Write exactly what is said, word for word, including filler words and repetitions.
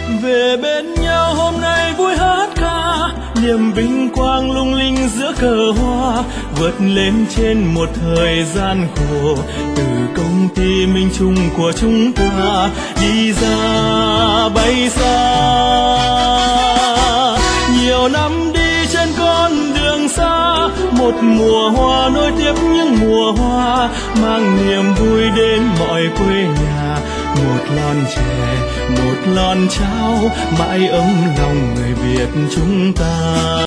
về bên nhau hôm nay vui hát ca, niềm vinh quang lung linh giữa cờ hoa, vượt lên trên một thời gian khổ, từ công ty minh chung của chúng ta đi ra bay xa. Nhiều năm đi trên con đường xa, một mùa hoa nối tiếp những mùa hoa, mang niềm vui đến mọi quê nhà. Một lon chè, một lon cháo, mãi ấm lòng người Việt chúng ta.